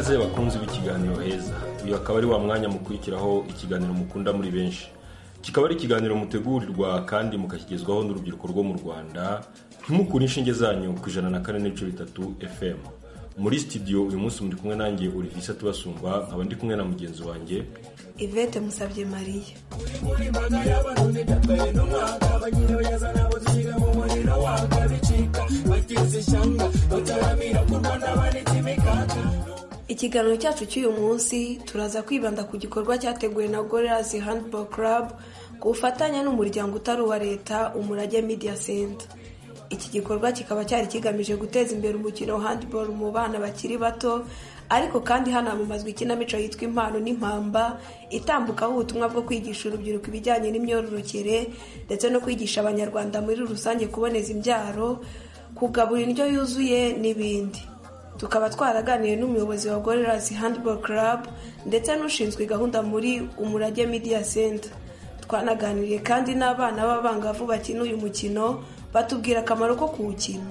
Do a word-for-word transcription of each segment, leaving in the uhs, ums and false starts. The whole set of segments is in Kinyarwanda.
Ikaze bakunzi b'ikiganiro heza. Uyu akaba ari wa mwanya mukurikiraho ikiganiro mukunda muri benshi. Kikaba ari ikiganiro mutegurirwa kandi mukakigezwaho n'urubyiruko rwo mu Rwanda. Ntimukure inshinge zanyu ku ijana na kane n'ibice bitatu F M. Muri studio uyu munsi muri kumwe nanjye Olivier Tubasumba, nkaba ndi kumwe na mugenzi wanjye Yvette Musabye Marie. Ikiganiro cyacu cy'uyu munsi turaza kwibanda ku gikorwa cyateguwe na Gorillas Handball Club ku bufatanye n'umuryango utari uwa leta Umurage Media Center. Iki gikorwa kikaba cyari kigamije guteza imbere umukino wa handball mu bana bakiri bato, ariko kandi hanamamazwa ikinamico yitwa Impano n'Impamba itambukaho ubutumwa bwo kwigisha urubyiruko ibijyanye n'imyororokere ndetse no kwigisha abanyarwanda muri rusange kuboneza imbyaro, kugabura indyo yuzuye n'ibindi. Tukaba twaraganiye n'umuyobozi wa Gorillas Handball Club ndetse n'ushinzwe gahunda muri Umurage Media Center. Twanaganiriye kandi n'abana b'abangavu bakina uyu mukino, batubwira akamaro ko kuwukina.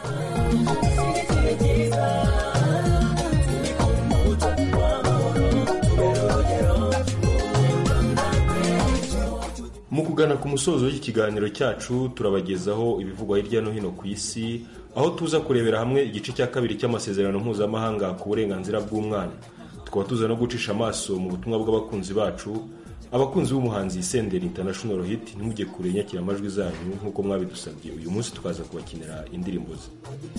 Mu kugana ku musozo w'iki kiganiro cyacu turabagezaho ibivugwa hirya no hino ku isi, aho tuza kurebera hamwe igice cya kabiri cy'amasezerano mpuzamahanga ku burenganzira bw'umwana. Tukaba tuza no gucisha amaso mu butumwa bw'abakunzi bacu, abakunzi b'umuhanzi Senderi International Hit. Ntimujye kure nyakira amajwi zanyu nk'uko mwabidusabye. Uyu munsi tukaza kubakinira indirimbo ze.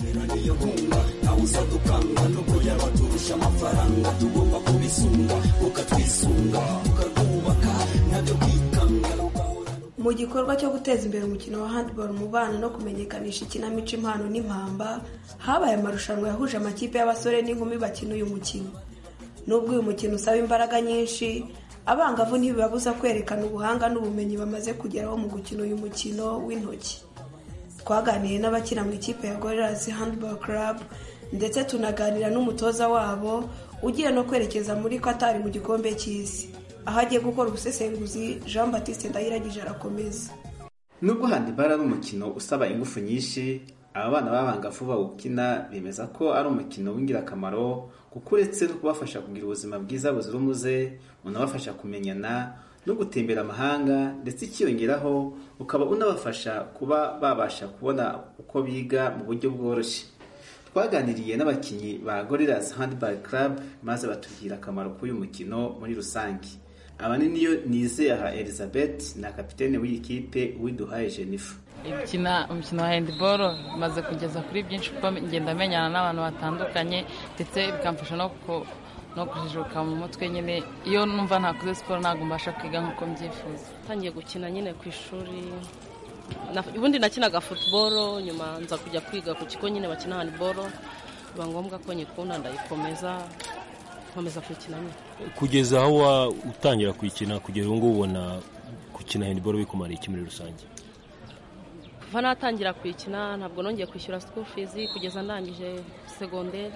Mu gikorwa cyo guteza imbere umukino wa handball mu bana no kumenyekanisha ikinamico Impano n'Impamba, habaye amarushanwa yahuje amakipe y'abasore n'inkumi bakina uyu mukino. Nubwo uyu mukino usaba imbaraga nyinshi, abangavu ntibibabuza kwerekana ubuhanga n'ubumenyi bamaze kugeraho mu gukina uyu mukino w'intoki. Twaganiriye n'abakina mu ikipe ya Gorillas Handball Club ndetse tunaganira n'umutoza wabo ugiye no kwerekeza muri Qatar mu gikombe cy'isi, aho agiye gukora ubusesenguzi. Jean Baptiste Ndayiragije arakomeza. Nubwo handball ari umukino usaba ingufu nyinshi, aba bana b'abangavu bawukina bemeza ko ari umukino w'ingirakamaro kuko uretse no kubafasha kugira ubuzima bwiza buzira umuze, unabafasha kumenyana no gutembera amahanga, ndetse ikiyongeraho ukaba unabafasha kuba babasha kubona uko biga mu buryo bworoshye. Twaganiriye n'abakinnyi ba Gorillas Handball Club maze batubwira akamaro k'uyu mukino muri rusange. Abani niyo Nizeha Elizabeth na kapitene w'iyi kipe Uwiduhaye Jennifer. Ikina umukino wa handball maze kugeza kuri byinshi kuko ngenda menyana n'abantu batandukanye, ndetse bikamfasha no ko no kujijuka mu mutwe nyine. Iyo numva ntakoze siporo ntabwo mbasha kwiga nkuko mbyifuza. Tangiye gukina nyine ku ishuri, ubundi nakinaga football, nyuma nza kujya kwiga ku kigo nyine bakina handball, biba ngombwa ko nyikunda ndayikomeza nkomeza kuyikina nyine. Kugeza aho utangira kuyikina kugeza ngo ubona gukina handball bikumara iki muri rusange? Kuva natangira kuyikina ntabwo nongeye kwishyura school fees kugeza ndangije secondaire.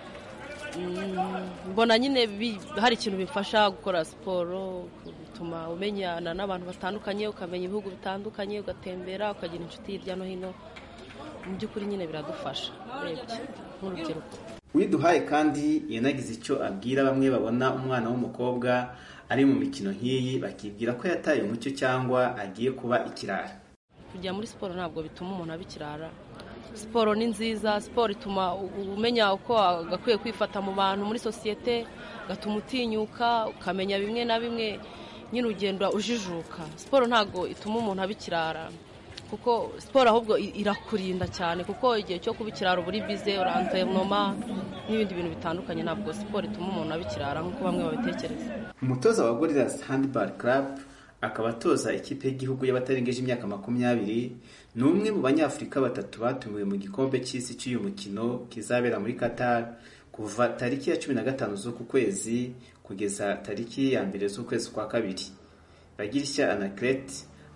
Mbona nyine hari ikintu bifasha gukora siporo, bituma umenyana n'abantu batandukanye, ukamenya ibihugu bitandukanye, ugatembera, ukagira inshuti hirya no hino. Mu by'ukuri nyine biradufasha urebye nk'urubyiruko. Uwiduhaye kandi yanagize icyo abwira bamwe babona umwana w'umukobwa ari mu mikino nk'iyi bakibwira ko yataye umucyo cyangwa agiye kuba ikirara. Kujya muri siporo ntabwo bituma umuntu abikirara. Siporo ni nziza, siporo ituma umenya uko agakwiye kwifata mu bantu muri societe, gatuma utinyuka, ukamenya bimwe na bimwe, nyine ugenda ujijuka. Siporo ntabwo ituma umuntu abikirara, kuko siporo ahubwo irakurinda cyane, kuko igihe cyo kubikirara uburi bize uranternoma n'ibindi bintu bitandukanye. Ntabwo siporo ituma umuntu abikirara nk'uko bamwe babitekereza. Umutoza wa Gorillas Handball Club akaba atoza ikipe y'igihugu y'abatarengeje imyaka makumyabiri, ni umwe mu banyafurika batatu batumiwe mu gikombe cy'isi cy'uyu mukino kizabera muri Qatar kuva tariki ya cumi na gatanu z'uku kwezi kugeza tariki ya mbere z'ukwezi kwa kabiri. Bagirishya Anaclet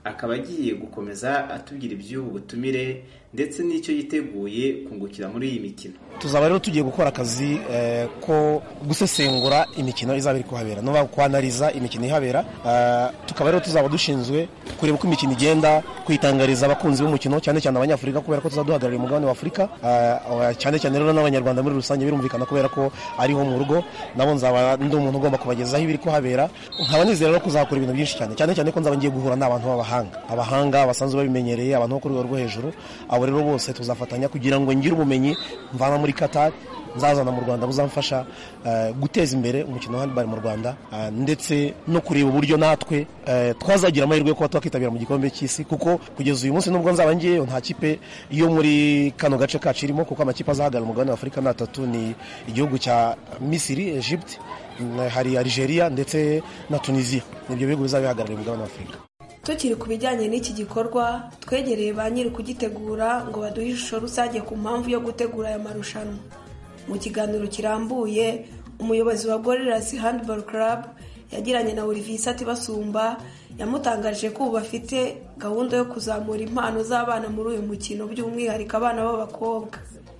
akaba agiye gukomeza atubwira iby'ubu butumire ndetse n'icyo yiteguye kungukira muri iyi mikino. Tuzaba rero tugiye gukora akazi eh, ko gusesengura imikino izaba iri kuhabera no kwanariza imikino ihabera. Uh, tukaba rero tuzaba dushinzwe kureba uko imikino igenda, kwitangariza abakunzi b'umukino cyane cyane abanyafurika kubera ko tuzaduhagararira umugabane wa Afurika, uh, cyane cyane rero n'abanyarwanda muri rusange birumvikana kubera ko ariho mu rugo nabo nzaba ndi umuntu ugomba kubagezaho ibiri kuhabera. Nkaba nizera rero kuzakora ibintu byinshi cyane cyane cyane ko nzaba ngiye guhura n'abantu b'abahanga abahanga basanzwe babimenyereye, abantu bo ku rwego rwo hejuru. Abo rero bose tuzafatanya kugira ngo ngire ubumenyi mvana muri Qatar nzazana mu Rwanda buzamfasha uh, guteza imbere umukino wa handball mu Rwanda, uh, ndetse no kureba uburyo natwe uh, twazagira amahirwe yo kuba twakitabira mu gikombe cy'isi, kuko kugeza uyu munsi nubwo nzaba ngiyeyo nta kipe yo muri kano gace kacu irimo, kuko amakipe azahagarara umugabane wa Afurika natatu ni igihugu cya Misiri, Egypt, hari Algeria ndetse na Tunisia. Nibyo bihugu bizabihagararira umugabane wa Afurika. Tukiri ku bijyanye n'iki gikorwa, twegereye ba nyiri kugitegura ngo baduhe ishusho rusange ku mpamvu yo gutegura aya marushanwa. Mu kiganiro kirambuye, umuyobozi wa Gorillas Handball Club yagiranye na Olivier Satibasumba yamutangarije ko ubu bafite gahunda yo kuzamura impano z'abana muri uyu mukino, by'umwihariko abana b'abakobwa.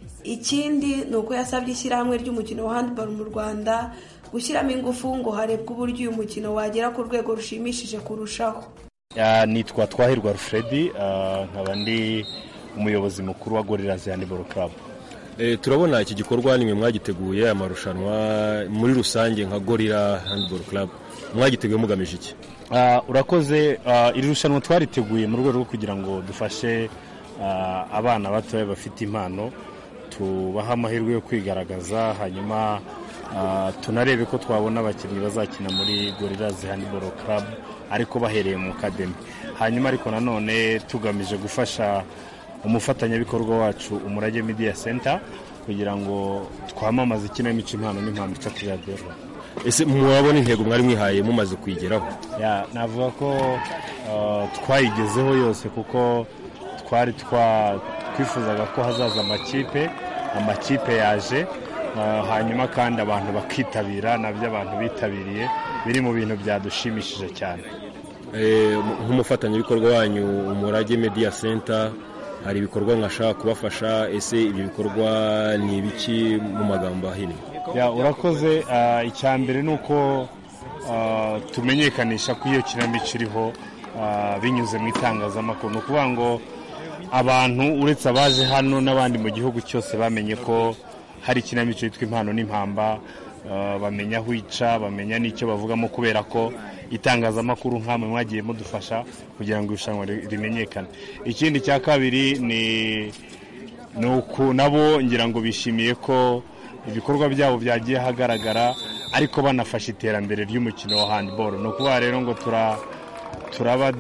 Ikindi ni uko yasabye ishyirahamwe ry'umukino wa handball mu Rwanda gushyiramo ingufu ngo harebwe uburyo uyu mukino wagera ku rwego rushimishije kurushaho. Ya, nitwa Twahirwa Alfred, uh, nkaba ndi umuyobozi mukuru wa Gorillas Handball Club. E, turabona iki gikorwa nimwe mwagiteguye amarushanwa muri rusange nka Gorilla Handball Club, mwagiteguye mugamije iki? Uh, urakoze. Uh, iri rushanwa twariteguye mu rwego rwo kugira ngo dufashe uh, abana bato bafite impano, tubaha amahirwe yo kwigaragaza, hanyuma uh, tunarebe ko twabona abakinnyi bazakina muri Gorillas Handball Club ariko bahereye mu academy. Hanyuma ariko nanone tugamije gufasha umufatanyabikorwa wacu Umurage Media Center kugira ngo twamamaze ikinamico impano n'impamvu cyo kuyagera. Ese mwabona intego mwari mwihaye mumaze kuyigeraho? Ya, navuga ko uh, twayigezeho yose, kuko twari twa twifuzaga ko hazaza amakipe amakipe yaje, uh, hanyuma kandi abantu bakitabira, nabyo abantu bitabiriye biri mu bintu byadushimishije cyane. Eh, nk'umufatanyabikorwa wanyu Umurage Media Center, hari ibikorwa mwashaka kubafasha, ese ibyo bikorwa ni ibiki mu magambo ahinnye? Ya, urakoze. Uh, icyambere nuko uh, tumenyekanisha ko iyo kinamico iriho uh, binyuze mu itangazamakuru, kuvuga ngo abantu uretse abaje hano n'abandi mu gihugu cyose bamenye ko hari ikinamico yitwa impano n'impamba, uh, bamenya aho ica, bamenya n'icyo bavugamo, kubera ko itangazamakuru nk'amwe mwagiye mudufasha kugira ngo irushanwa rimenyekane. Ikindi cya kabiri ni nuko nabo ngira ngo bishimiye ko ibikorwa byabo byagiye hagaragara, ariko banafasha iterambere ry'umukino wa handball. No kuba rero ngo tura turaba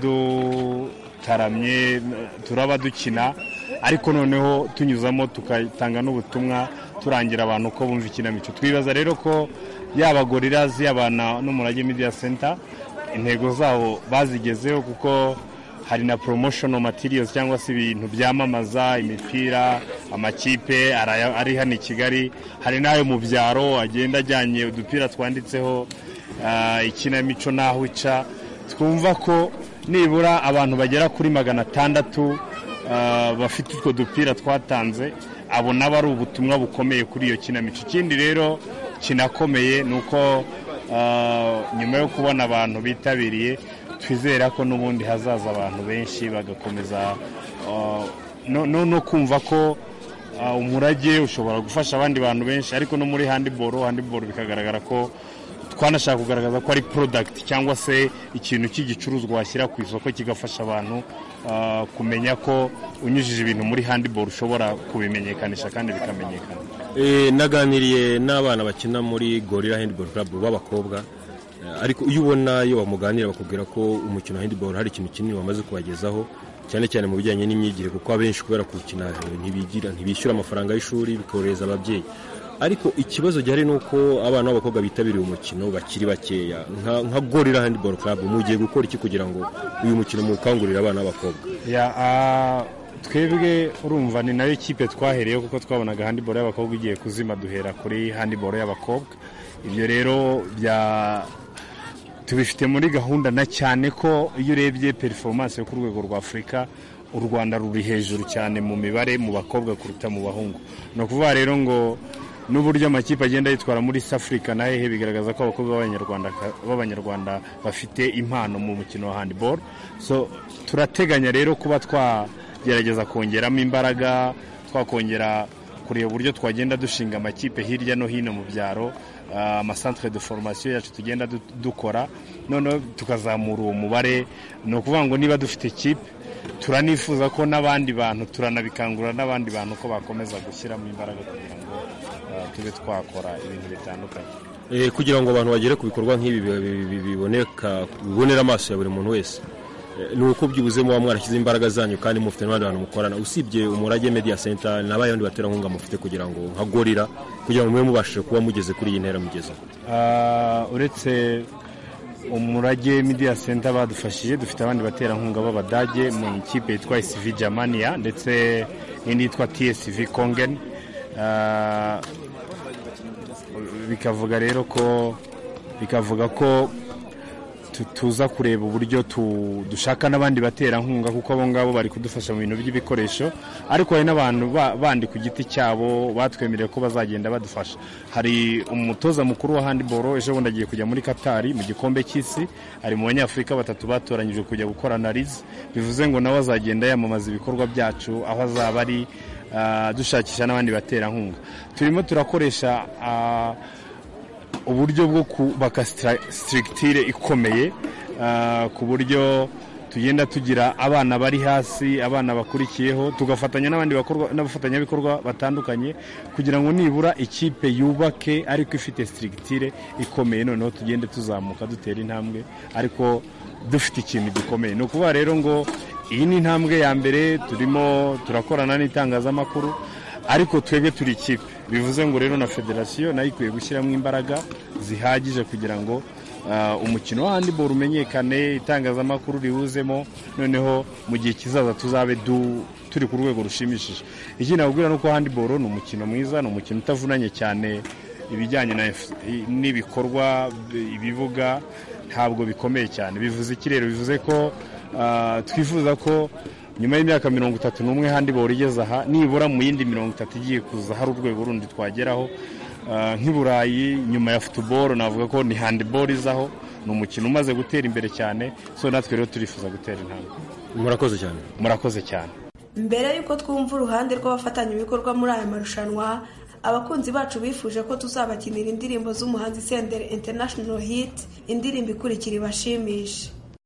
dutaramye, turaba dukina, ariko noneho tunyuzamo tukatanga n'ubutumwa turangira abantu ko bumva ikinamico. Twibaza rero ko yaba Gorillas y'abana n'Umurage Media Center intego zabo bazigezeho, kuko hari na promotional materials cyangwa se ibintu byamamaza, imipira, amakipe ari hano i Kigali, hari nayo mu byaro agenda ajyanye udupira twanditseho uh, ikinamico naho ica. Twumva ko nibura abantu bagera kuri magana atandatu uh, bafite utwo dupira twatanze, abo nabo ari ubutumwa bukomeye kuri iyo kinamico. Ikindi rero kinakomeye nuko uh, nyuma yo kubona abantu bitabiriye, twizera ko n'ubundi hazaza abantu benshi bagakomeza uh, no, no, no kumva ko uh, umurage ushobora gufasha abandi bantu benshi, ariko no muri handball handball bikagaragara ko twanashaka kugaragaza ko ari product cyangwa se ikintu cy'igicuruzwa washyira ku isoko kigafasha abantu uh, kumenya ko unyujije ibintu muri handball ushobora kubimenyekanisha kandi bikamenyekana. E, naganiriye n'abana bakina muri Gorilla Handball Club b'abakobwa, ariko iyo ubona iyo bamuganira bakubwira ko umukino wa handball hari ikintu kinini bamaze kubagezaho, cyane cyane mu bijyanye n'imyigire, kuko abenshi kubera gukina ntibigira ntibishyura amafaranga y'ishuri bikorohereza ababyeyi. Ariko ikibazo gihari nuko abana b'abakobwa bitabiriye umukino bakiri bakeya. Nka, nka Gorilla Handball Club mugiye gukora iki kugira ngo uyu mukino mukangurire abana b'abakobwa? Ya, uh, twebwe urumva ni nayo kipe twahereyeho, kuko twabonaga handball y'abakobwa igiye kuzima duhera kuri handball y'abakobwa. Ibyo rero bya tubifite muri gahunda na cyane ko iyo urebye performance yo ku rwego rwa Afurika u Rwanda ruri hejuru cyane mu mibare mu bakobwa kuruta mu bahungu. No kuvuga rero ngo n'uburyo amakipe agenda yitwara muri South Africa na hehe bigaragaza ko abakobwa b'abanyarwanda b'abanyarwanda bafite impano mu mukino wa handball. So turateganya rero kuba twagerageza kongeramo imbaraga, twakongera kureba uburyo twagenda dushinga amakipe hirya no hino mu byaro, ama centre de formation yacu tugenda dukora, none tukazamura uwo mubare. No kuvuga ngo niba dufite ikipe turanifuza ko n'abandi bantu turanabikangura n'abandi bantu ko bakomeza gushyiramo imbaraga kugira ngo uh, tube twakora ibintu bitandukanye. Eh, kugira ngo abantu bagere ku bikorwa nk'ibi biboneka bibonera amaso ya buri muntu wese, ni uko byibuze muba mwarashyize imbaraga zanyu kandi mufite n'abandi bantu mukorana, usibye Umurage Media Center n'abayandi baterankunga mufite kugira ngo nka Gorilla kugira ngo mube mubashije kuba mugeze kuri iyi ntera mugeze. Uh, uretse Umurage Media Center badufashije, dufite abandi baterankunga b'Abadage mu ikipe yitwa S V Germania ndetse n'indi yitwa T S V Kongen. Uh, bikavuga rero ko bikavuga ko tuza kureba uburyo dushaka n'abandi baterankunga kuko abo ngabo bari kudufasha mu bintu by'ibikoresho, ariko hari n'abantu bandi ku giti cyabo batwemereye ko bazagenda badufasha. Hari umutoza mukuru wa handball ejo bundi agiye kujya muri Qatar mu gikombe cy'isi, ari mu banyafurika batatu batoranyije kujya gukora analize, bivuze ngo nawe azagenda yamamaza ibikorwa byacu aho azaba ari, uh, dushakisha n'abandi baterankunga. Turimo turakoresha uh, uburyo bwo kubaka structure ikomeye, uh, ku buryo tugenda tugira abana bari hasi, abana bakurikiyeho, tugafatanya n'abandi bakorwa n'abafatanya bikorwa batandukanye kugira ngo nibura ikipe yubake ariko ifite structure ikomeye, noneho tugende tuzamuka dutera intambwe ariko dufite ikintu gikomeye. No kuba rero ngo iyi ni intambwe ya mbere, turimo turakorana n'itangazamakuru ariko twebwe turi ikipe, bivuze ngo rero na federation nayo ikwiye gushyiramo imbaraga zihagije kugira ngo uh, umukino wa handball umenyekane, itangazamakuru rihuzemo, noneho mu gihe kizaza tuzabe du turi ku rwego rushimishije. Iki nabwira nuko handball ni umukino mwiza, ni umukino utavunanye cyane, ibijyanye n'ibikorwa ibivuga ntabwo bikomeye cyane. Bivuze iki rero? Bivuze ko uh, twifuza ko nyuma y'imyaka mirongo itatu n'umwe handball igeze aha, nibura mu yindi mirongo itatu igiye kuza hari urwego rundi twageraho. Uh, nk'Iburayi nyuma ya football navuga ko ni handball izaho, ni umukino umaze gutera imbere cyane, so natwe rero turifuza gutera intambwe. Murakoze cyane. Murakoze cyane. Mbere yuko twumva uruhande rw'abafatanya ibikorwa muri aya marushanwa, abakunzi bacu bifuje ko tuzabakinira indirimbo z'umuhanzi Senderi International Hit, indirimbo ikurikira ibashimisha.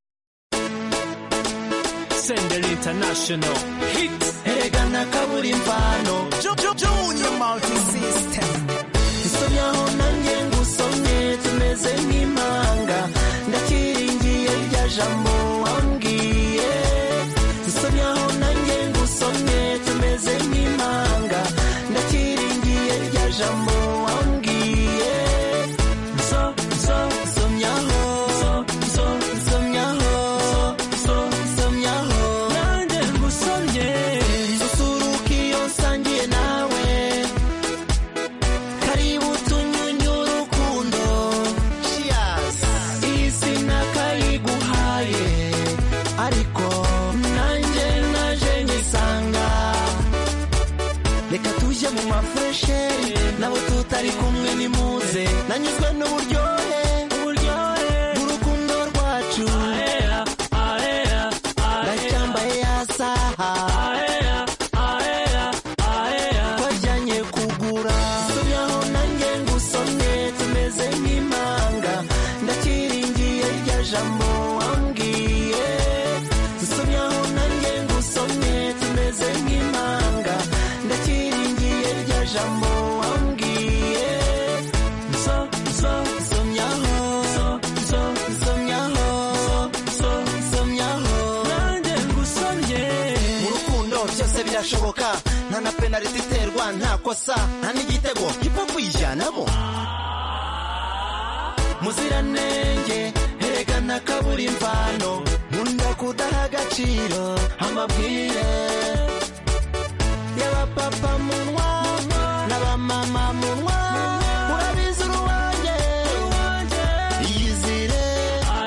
Senderi International Hit, eregana kaburi mfano Junior Multi System. Isomyaho nanjye ngusomye tumeze nk'impanga, ndakiringiye rya jambo wambwiye. Isomyaho nanjye ngusomye tumeze nk'impanga, ndakiringiye rya jambo wambwiye. So so somyaho so so somyaho so somyaho nanjye ngusomye, susuruki yonsangiye nawe, karibu tunyunyu rukundo. Cheers. Isi nakayiguhaye ariko nanjye naje nyisanga, reka tujye mu mafreshe nabo tutari kumwe nimuze, nanyuzwe n'uburyohe uburyohe bw'urukundo rwacu, ndacyambaye yasaha twajyanye kugura. Somyaho nanjye ngusomye tumeze nk'impanga, ndakiringiye rya jambo wambwiye. Somyaho nanjye ngusomye tumeze nk'impanga, ndakiringiye rya jambo wambwiye. So so somyaho so so somyaho so somyaho nanjye ngusomye. Mu rukundo byose birashoboka, nta na penalty iterwa, nta kosa, nta n'igitego gipfa kwijyanamo. Muziranenge eregana kaburi mvano, nkunda kudaha agaciro amabwire y'abapapa munwa n'abamama munwa, urabizi uruwanjye iyizire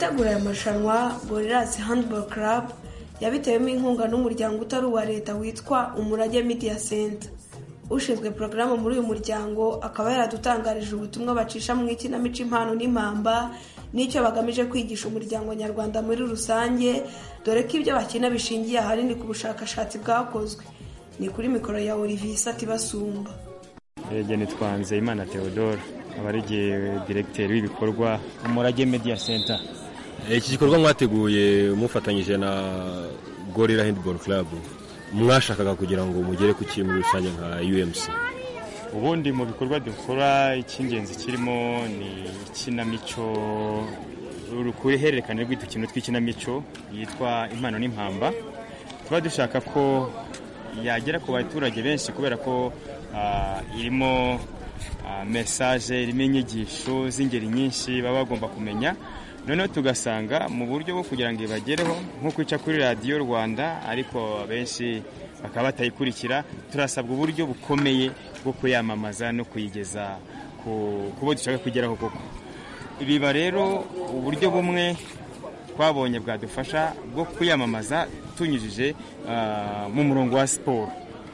gutegura aya marushanwa Gorillaz Handball Club yabitewemo inkunga n'umuryango utari uwa leta witwa Umurage Media Center. Ushinzwe porogaramu muri uyu muryango akaba yaradutangarije ubutumwa bacisha mu ikinamico Impano n'Impamba n'icyo bagamije kwigisha umuryango nyarwanda muri rusange, dore ko ibyo bakina bishingiye ahanini ku bushakashatsi bwakozwe. Ni kuri mikoro ya Olivier Sati Basumba. Ege nitwa Nzeyimana Theodore, abari directeur w'ibikorwa Umurage Media Center. Iki gikorwa mwateguye mufatanyije na Gorilla Handball Club, mwashakaga kugira ngo mugere ku kintu muri rusange nka U M C. Ubundi mu bikorwa dukora icy'ingenzi kirimo ni ikinamico, urukuri hererekane rw'itukino tw'ikinamico yitwa Impano n'Impamba. Tuba dushaka ko yagera ku baturage benshi kubera ko uh, irimo uh, message, irimo inyigisho z'ingeri nyinshi baba bagomba kumenya. Noneho tugasanga mu buryo bwo kugira ngo ibagereho nk'uko ica kuri Radio Rwanda ariko abenshi bakaba batayikurikira, turasabwa uburyo bukomeye bwo kuyamamaza no kuyigeza ku kubo dushaka kugeraho koko. Biba rero uburyo bumwe twabonye bwadufasha bwo kuyamamaza tunyujije uh, mu murongo wa siporo.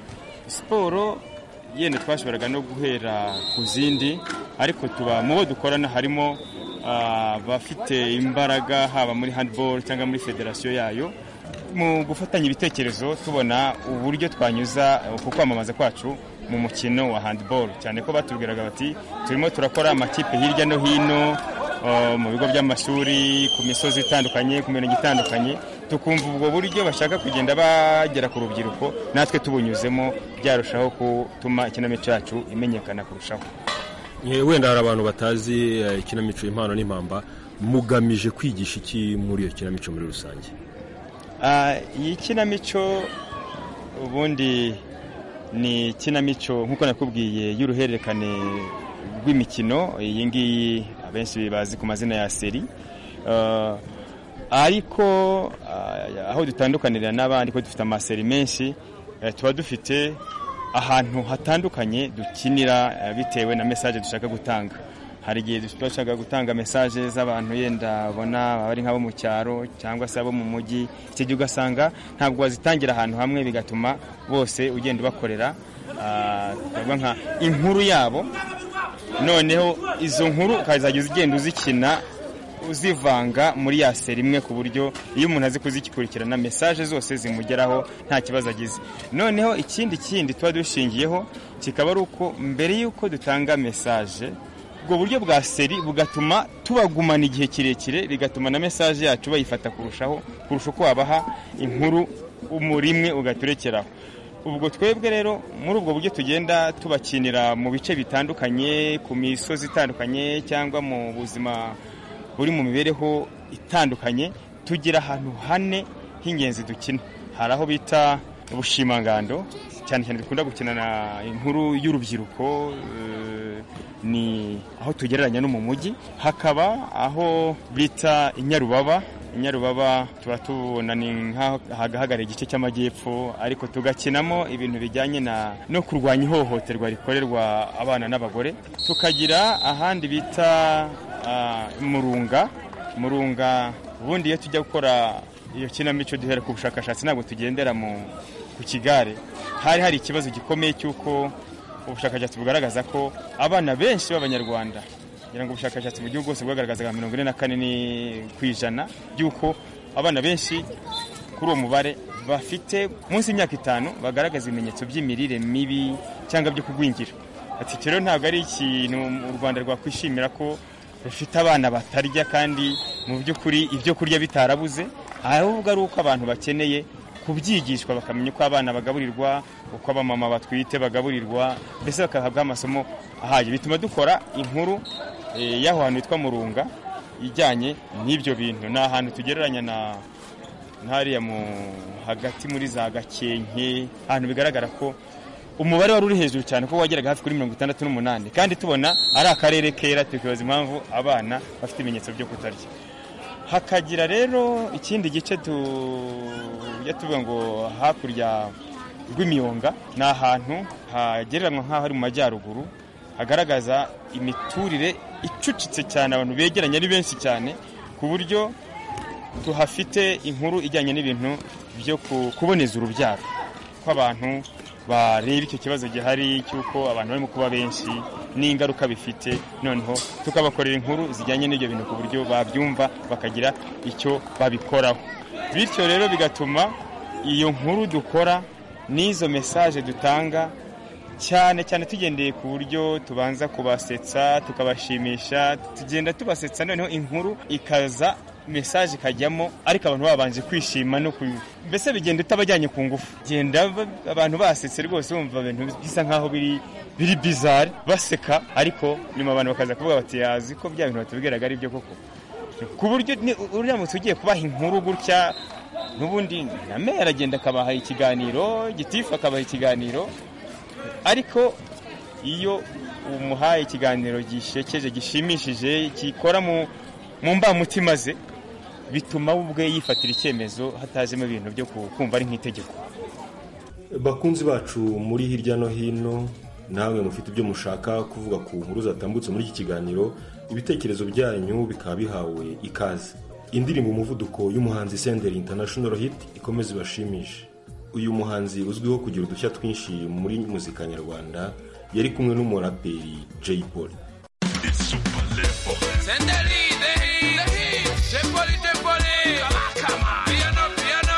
Siporo yene twashoboraga no guhera ku zindi, ariko tuba mu bo dukorana harimo uh, bafite imbaraga haba muri handball cyangwa muri federation yayo, mu gufatanya ibitekerezo tubona uburyo twanyuza ku kwamamaza kwacu mu mukino wa handball, cyane ko batubwiraga bati turimo turakora amakipe hirya no hino uh, mu bigo by'amashuri, ku misozi itandukanye, ku mirenge itandukanye, tukumva ubwo buryo bashaka kugenda bagera ku rubyiruko, natwe tubunyuzemo byarushaho gutuma ikinamico yacu imenyekana kurushaho. Wenda hari abantu batazi ikinamico Impano n'Impamba, mugamije kwigisha iki muri iyo kinamico muri rusange? Iyi kinamico ubundi ni kinamico nk'uko nakubwiye y'uruhererekane rw'imikino, iyi ngiyi abenshi bazi ku mazina ya seri, ariko aho dutandukanira n'abandi ko dufite amaseri menshi, tuba dufite ahantu hatandukanye dukinira bitewe na message dushaka gutanga. Hari igihe dushaka gutanga message z'abantu yenda bona bari nk'abo mu cyaro cyangwa se abo mu mujyi, icyo gihe ugasanga ntabwo wazitangira ahantu hamwe, bigatuma bose ugenda ubakorera uh, nka inkuru yabo, noneho izo nkuru ukazajya ugenda uzikina uzivanga muri ya seri imwe, ku buryo iyo umuntu azi kuzikurikirana message zose zimugeraho nta kibazo agize. Noneho ikindi kindi tuba dushingiyeho kikaba ari uko mbere y'uko dutanga message, ubwo buryo bwa seri bugatuma tubagumana igihe kirekire, bigatuma na message yacu bayifata kurushaho kurusha uko wabaha inkuru umurimwe ugaturekeraho. Ubwo twebwe rero muri ubwo buryo tugenda tubakinira mu bice bitandukanye, ku misozi itandukanye cyangwa mu buzima buri mu mibereho itandukanye, tugira ahantu hane h'ingenzi dukina. Hari aho bita ubushimangando, cyane cyane dukunda gukina na inkuru y'urubyiruko, e, ni aho tugereranya no mu mujyi. Hakaba aho bita Inyarubaba, Inyarubaba tuba tubona ni nk'ahagahagara igice cy'amajyepfo, ariko tugakinamo ibintu bijyanye na no kurwanya ihohoterwa rikorerwa abana n'abagore. Tukagira ahandi bita uh, Murunga, Murunga ubundi iyo tujya gukora iyo kinamico duhera ku bushakashatsi, ntabwo tugendera mu ku kigare. Hari hari ikibazo gikomeye cy'uko ubushakashatsi bugaragaza ko abana benshi b'Abanyarwanda, ngira ngo ubushakashatsi mu gihugu bwose bwagaragazaga mirongo ine na kane kw'ijana by'uko abana benshi kuri uwo mubare bafite munsi y'imyaka itanu bagaragaza ibimenyetso by'imirire mibi cyangwa byo kugwingira. Ati rero ntabwo ari ikintu u Rwanda rwakwishimira ko rufite abana batarya kandi mu by'ukuri ibyo kurya bitarabuze, ahubwo ari uko abantu bakeneye kubyigishwa bakamenya uko abana bagaburirwa, uko abamama batwite bagaburirwa, mbese bakahabwa amasomo ahaje. Bituma dukora inkuru e, y'aho hantu hitwa Murunga ijyanye n'ibyo bintu. Ni ahantu tugereranya na ntariya mu hagati muri za Gakenke, ahantu bigaragara ko umubare wari uri hejuru cyane ko wageraga hafi kuri mirongo itandatu n'umunani, kandi tubona ari akarere kera, tukibaza impamvu abana bafite ibimenyetso byo kutarya. Hakagira rero ikindi gice tujya tuvuga ngo hakurya rw'Imiyonga, ni ahantu hagereranywa nk'aho ari mu majyaruguru, hagaragaza imiturire icucitse cyane, abantu begeranye ari benshi cyane, ku buryo tuhafite inkuru ijyanye n'ibintu byo kuboneza urubyaro kw'abantu bareba icyo kibazo gihari cy'uko abantu barimo kuba benshi n'ingaruka bifite, noneho tukabakorera inkuru zijyanye n'ibyo bintu ku buryo babyumva bakagira icyo babikoraho. Bityo rero bigatuma iyo nkuru dukora n'izo mesaje dutanga cyane cyane tugendeye ku buryo tubanza kubasetsa tukabashimisha, tugenda tubasetsa, noneho inkuru ikaza mesaje ikajyamo ariko abantu babanje kwishima no mbese bigenda utabajyanye ku ngufu, genda abantu basetse rwose bumva ibintu bisa nkaho biri biri bizarre baseka, ariko nyuma abantu bakaza kuvuga bati yazi ko bya bintu batubwiraga ari byo koko, ku buryo uramutse ugiye kubaha inkuru gutya n'ubundi na meya aragenda akabaha ikiganiro, gitifu akabaha ikiganiro, ariko iyo umuhaye ikiganiro gishekeje gishimishije gikora mu mu mbamutima ze bituma ubwe yifatira icyemezo hatajemo ibintu byo kumva ari nk'itegeko. Bakunzi bacu muri hirya no hino, namwe mufite ibyo mushaka kuvuga ku nkuru zatambutse muri iki kiganiro, ibitekerezo byanyu bikaba bihawe ikaze. Indirimbo umuvuduko y'umuhanzi Senderi International Hit ikomeze ibashimishe. Uyu muhanzi uzwiho kugira udushya twinshi muri muzika nyarwanda yari kumwe n'umuraperi Jay Polly. Senderi the hit, the hit, Jay Polly, Jay Polly, come on, piano, piano,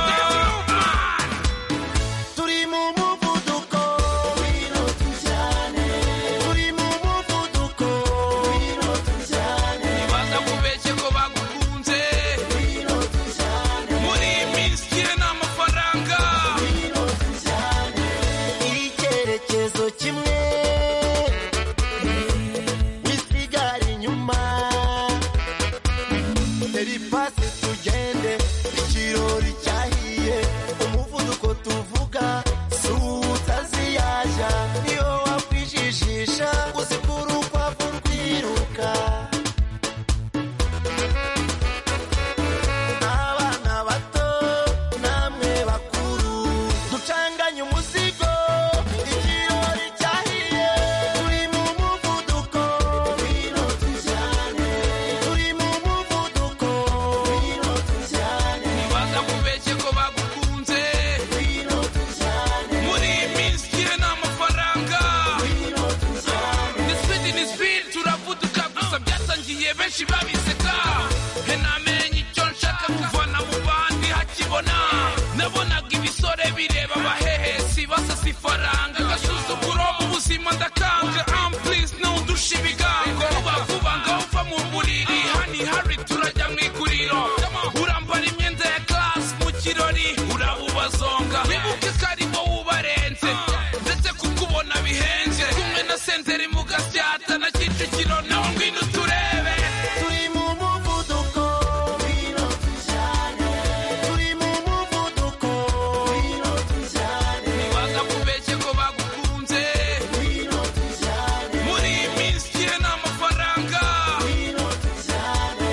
turi mu muvuduko wino tujyane, turi mu muvuduko wino tujyane, nibaza kubeshye ko bagukunze wino tujyane, muri miskire n'amafaranga wino tujyane, icyerekezo kimwe wisigara inyuma, teri pasi tugende ikirori cyahiye, umuvuduko tuvuga si utaziyaja, niyo wakwijijisha uzikura ukwavu rwiruka. Abana bato namwe bakuru ducanganye umuzigo, ikirori cyahiye, turi mu muvuduko wino tujyane, turi mu muvuduko wino tujyane, nibaza kubeshye ko bagukunze wino tujyane, muri miskire n'amafaranga wino tujyane. ni speed ni speed turavuduka gusa byatangiye benshi babiseka, he namenye icyo nshaka kuvana mu bandi hakibona, nabonaga ibisore bireba abahehesi basasa ifaranga, agasuzuguro mu buzima ndakanga, am please no dusha ibigango, vuba vuba ngaho uva mu buriri, hani hari turajya mu iguriro, urambara imyenda ya class mu kirori urabubazonga, wibuke ko ari bo ubarenze ndetse kukubona bihenze, kumwe na Senderi mu Gasyata na Kicukiro naho ngwino turebe, Turi mu muvuduko wino tujyane, turi mu muvuduko wino tujyane, nibaza kubeshye ko bagukunze wino tujyane, muri miskire n'amafaranga wino tujyane,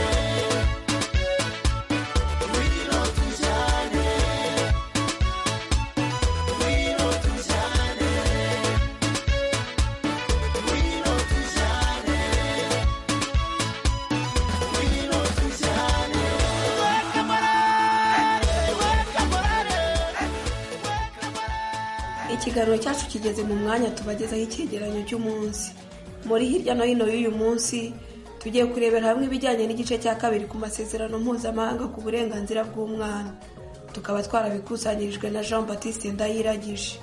wino tujyane, wino tujyane, wino tujyane, wino tujyane. Weka morale, weka morale, weka morale. Ikiganiro cyacu kigeze mu mwanya tubagezaho icyegeranyo cy'umunsi. Muri hirya no hino y'uyu munsi tugiye kurebera hamwe ibijyanye n'igice cya kabiri ku masezerano mpuzamahanga ku burenganzira bw'umwana. Tukaba twarabikusanyirijwe na Jean Baptiste Ndayiragije.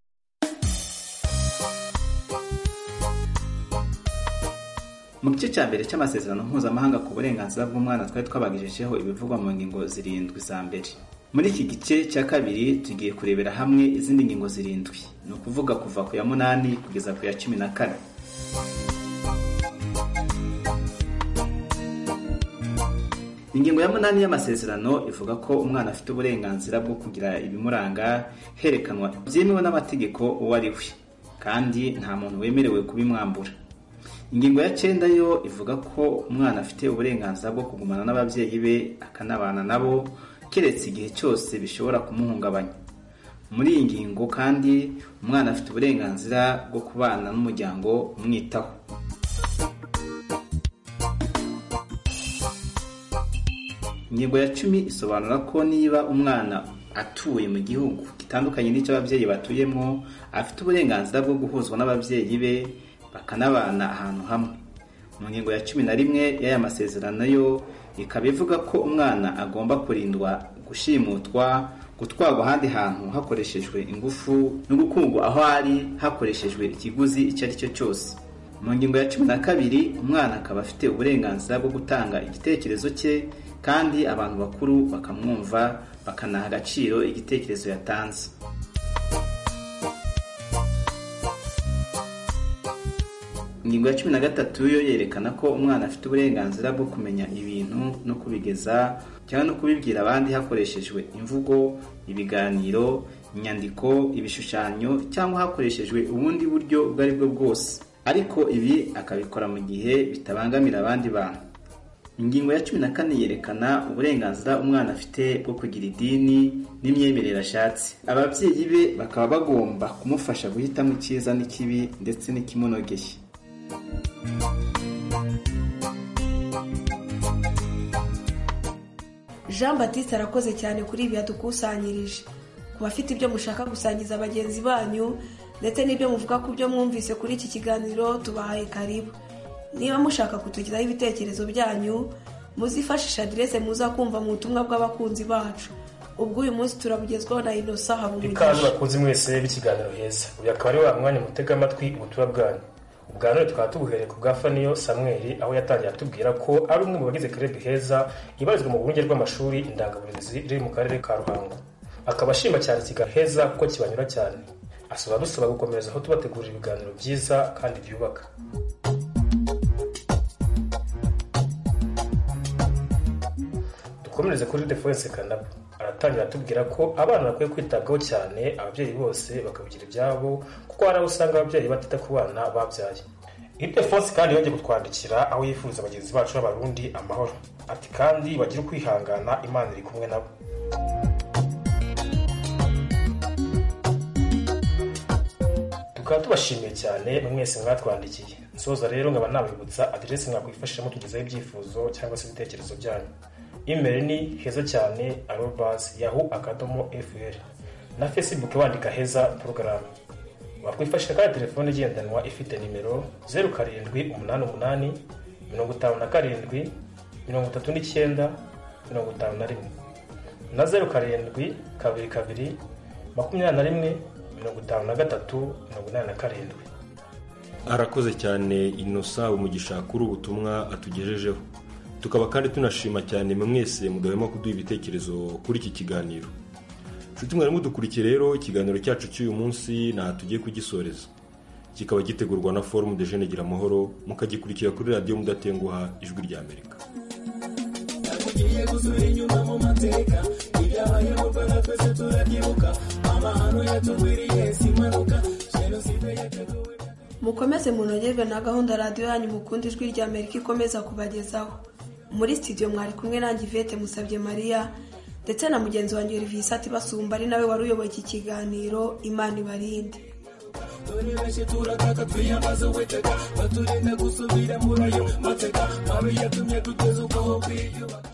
Mu gice cya mbere cy'amasezerano mpuzamahanga ku burenganzira bw'umwana twari twabagejejeho ibivugwa mu ngingo zirindwi za mbere. Muri iki gice cya kabiri tugiye kurebera hamwe izindi ngingo zirindwi, ni ukuvuga kuva ku ya munani kugeza ku ya cumi na kane. Ingingo ya munani y'amasezerano ivuga ko umwana afite uburenganzira bwo kugira ibimuranga herekanwa byemewe n'amategeko uwo ari we, kandi nta muntu wemerewe kubimwambura. Ingingo ya cyenda yo ivuga ko umwana afite uburenganzira bwo kugumana n'ababyeyi be akanabana nabo keretse igihe cyose bishobora kumuhungabanya. Muri iyi ngingo kandi umwana afite uburenganzira bwo kubana n'umuryango umwitaho. ingingo ya cumi isobanura ko niba umwana atuye mu gihugu gitandukanye n'icyo ababyeyi batuyemo afite uburenganzira bwo guhuzwa n'ababyeyi be bakanabana ahantu hamwe. Mu ngingo ya cumi na rimwe y'aya masezerano yo ikaba ivuga ko umwana agomba kurindwa gushimutwa, gutwarwa ahandi hantu hakoreshejwe ingufu no gukungwa aho ari hakoreshejwe ikiguzi icyo ari cyo cyose. Mu ngingo ya cumi na kabiri umwana akaba afite uburenganzira bwo gutanga igitekerezo cye kandi abantu bakuru bakamwumva bakanaha agaciro igitekerezo yatanze. Ingingo ya cumi na gatatu yo yerekana ko umwana afite uburenganzira bwo kumenya ibintu no kubigeza cyangwa no kubibwira abandi hakoreshejwe imvugo, ibiganiro, inyandiko, ibishushanyo cyangwa hakoreshejwe ubundi buryo ubwo ari bwo bwose, ariko ibi akabikora mu gihe bitabangamira abandi bantu. Ingingo ya cumi na kane yerekana uburenganzira umwana afite bwo kugira idini n'imyemerere ashatse. Ababyeyi be bakaba bagomba kumufasha guhitamo icyiza n'ikibi ndetse n'ikimunogeye. Jean Baptiste arakoze cyane kuri ibi yadukusanyirije. Ku bafite ibyo mushaka gusangiza bagenzi banyu ndetse n'ibyo muvuga ku byo mwumvise kuri iki kiganiro, tubahaye karibu. Niba mushaka kutugezaho ibitekerezo byanyu, muzifashisha adresse muza kumva mu butumwa bw'abakunzi bacu. Ubwo uyu munsi turabugezwaho na Innocent Habumugisha. Ikaze bakunzi mwese b'ikiganiro heza. Uyu akaba ari wa mwanya mutega amatwi ubutumwa bwanyu. Ubwa none tukaba tubuhereye ku bwa Faniyo Samuel, aho yatangiye atubwira ko ari umwe mu bagize Club Heza ibarizwa mu rwunge rw'amashuri indangaburezi riri mu karere ka Ruhango. Akaba ashima cyane ikiganiro Heza kuko kibanyura cyane. Asaba dusaba gukomereza aho tubategurira ibiganiro byiza kandi byubaka. Dukomereze kuri Defense Kanabo. Aratangira atubwira ko abana bakwiye kwitabwaho cyane, ababyeyi bose bakabigira ibyabo kuko hari aho usanga ababyeyi batita ku bana babyaye. Defense kandi yongeye kutwandikira aho yifuza abagenzi bacu b'abarundi amahoro. Ati kandi bagira ukwihangana, Imana iri kumwe nabo. Tukaba tubashimiye cyane mwese mwatwandikiye. Nsoza rero nkaba nabibutsa adresse mwakwifashisha mutugezaho ibyifuzo cyangwa se ibitekerezo byanyu. Email ni heza cyane arobase yahoo akadomo fr na Facebook wandika Heza program. Wakwifashisha kandi telefone igendanwa ifite nimero zeru karindwi umunani umunani mirongo itanu na karindwi mirongo itatu n'icyenda mirongo itanu na rimwe na zeru karindwi kabiri kabiri makumyabiri na rimwe mirongo itanu na gatatu mirongo inani na karindwi. Arakoze cyane Innocent Habumugisha kuri ubutumwa atugejejeho. Tukaba kandi tunashima cyane mwese mudahwema kuduha ibitekerezo kuri iki kiganiro. Nshuti mwari mudukurikiye rero, ikiganiro cyacu cy'uyu munsi na tugiye kugisoreza. Kikaba gitegurwa na Forum de Jeunes Gira Amahoro, mukagikurikira kuri radio Mudatenguha Ijwi rya Amerika. Nakugiye gusubira inyuma mu mateka, ibyabaye mu Rwanda twese turabyibuka, amahano yatugwiriye simanuka, jenoside yateguwe. Mukomeze munogerwe na gahunda radio yanyu mukunda Ijwi rya Amerika ikomeza kubagezaho. Muri studio mwari kumwe nanjye Yvette Musabye Maria ndetse na mugenzi wanjye Rivisati Basumba ari nawe wari uyoboye iki kiganiro. Imana ibarinde. Dore benshi turataka twiyamaze weteka baturinda gusubira muri ayo mateka mabi yatumye duteze uko kwiyubaka.